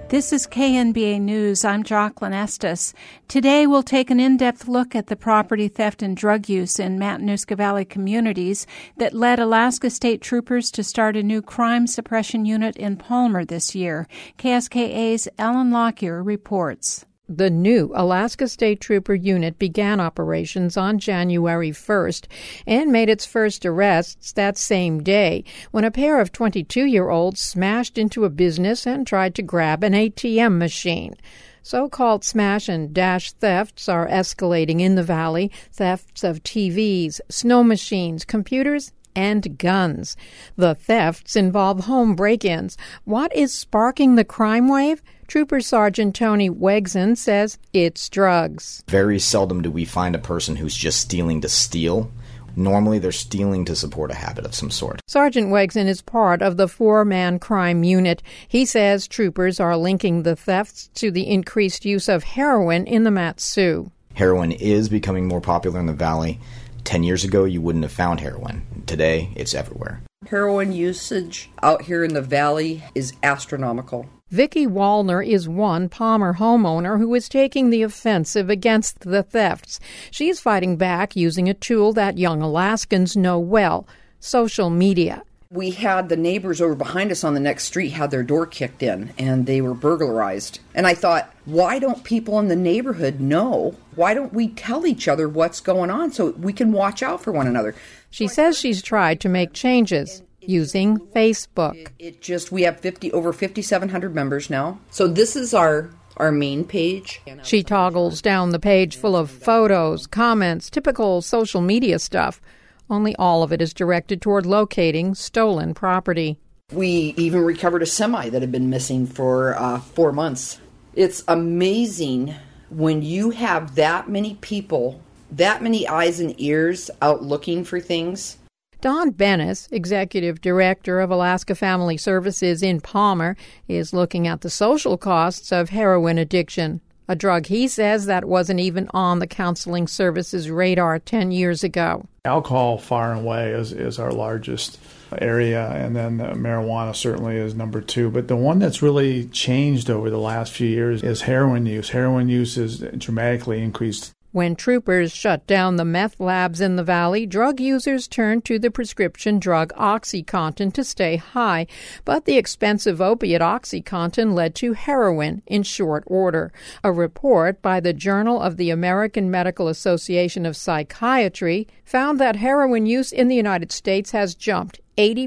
This is KNBA News. I'm Jocelyn Estes. Today we'll take an in-depth look at the property theft and drug use in Matanuska Valley communities that led Alaska State Troopers to start a new crime suppression unit in Palmer this year. KSKA's Ellen Lockyer reports. The new Alaska State Trooper unit began operations on January 1st and made its first arrests that same day when a pair of 22-year-olds smashed into a business and tried to grab an ATM machine. So-called smash and dash thefts are escalating in the valley, thefts of TVs, snow machines, computers, and guns. The thefts involve home break-ins. What is sparking the crime wave? Trooper Sergeant Tony Wegson says it's drugs. Very seldom do we find a person who's just stealing to steal. Normally they're stealing to support a habit of some sort. Sergeant Wegson is part of the four-man crime unit. He says troopers are linking the thefts to the increased use of heroin in the Mat-Su. Heroin is becoming more popular in the valley. 10 years ago, you wouldn't have found heroin. Today, it's everywhere. Heroin usage out here in the valley is astronomical. Vicki Wallner is one Palmer homeowner who is taking the offensive against the thefts. She's fighting back using a tool that young Alaskans know well, social media. We had the neighbors over behind us on the next street had their door kicked in, and they were burglarized. And I thought, why don't people in the neighborhood know? Why don't we tell each other what's going on so we can watch out for one another? She says she's tried to make changes using Facebook. We have over 5,700 members now. So this is our main page. She toggles down the page full of photos, comments, typical social media stuff. Only all of it is directed toward locating stolen property. We even recovered a semi that had been missing for 4 months. It's amazing when you have that many people, that many eyes and ears out looking for things. Don Bennis, Executive Director of Alaska Family Services in Palmer, is looking at the social costs of heroin addiction, a drug he says that wasn't even on the counseling services radar 10 years ago. Alcohol far and away is our largest area, and then marijuana certainly is number 2. But the one that's really changed over the last few years is heroin use. Heroin use has dramatically increased. When troopers shut down the meth labs in the valley, drug users turned to the prescription drug OxyContin to stay high. But the expensive opiate OxyContin led to heroin in short order. A report by the Journal of the American Medical Association of Psychiatry found that heroin use in the United States has jumped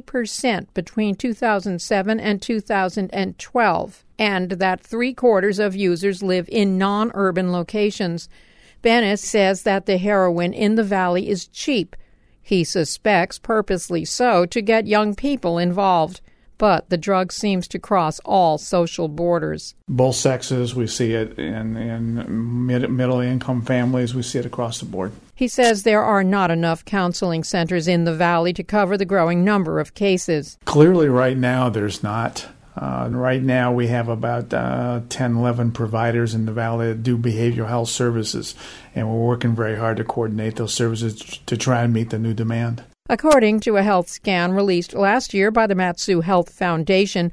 80% between 2007 and 2012, and that 3/4 of users live in non-urban locations. Bennis says that the heroin in the valley is cheap. He suspects purposely so to get young people involved. But the drug seems to cross all social borders. Both sexes, we see it in middle-income families. We see it across the board. He says there are not enough counseling centers in the valley to cover the growing number of cases. Clearly, right now, there's not. Right now, we have about 10, 11 providers in the valley that do behavioral health services, and we're working very hard to coordinate those services to try and meet the new demand. According to a health scan released last year by the Mat-Su Health Foundation,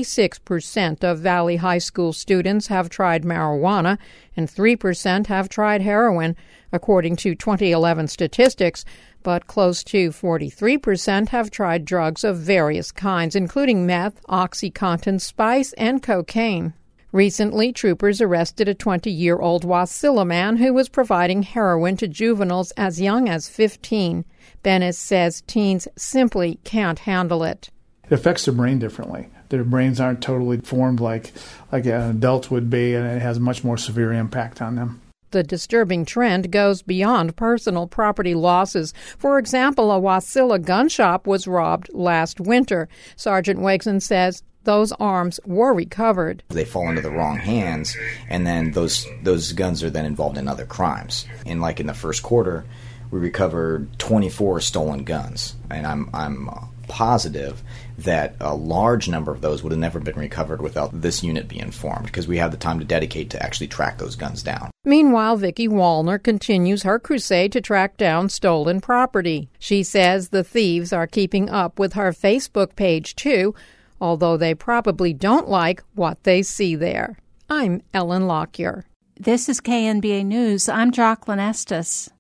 36% of Valley High School students have tried marijuana and 3% have tried heroin, according to 2011 statistics. But close to 43% have tried drugs of various kinds, including meth, OxyContin, spice, and cocaine. Recently, troopers arrested a 20-year-old Wasilla man who was providing heroin to juveniles as young as 15. Bennis says teens simply can't handle it. It affects their brain differently. Their brains aren't totally formed like adults would be, and it has a much more severe impact on them. The disturbing trend goes beyond personal property losses. For example, a Wasilla gun shop was robbed last winter. Sergeant Wegson says those arms were recovered. They fall into the wrong hands, and then those guns are then involved in other crimes. And like in the first quarter, we recovered 24 stolen guns, and I'm positive that a large number of those would have never been recovered without this unit being formed, because we have the time to dedicate to actually track those guns down. Meanwhile, Vicki Wallner continues her crusade to track down stolen property. She says the thieves are keeping up with her Facebook page, too. although they probably don't like what they see there. I'm Ellen Lockyer. This is KNBA News. I'm Jocelyn Estes.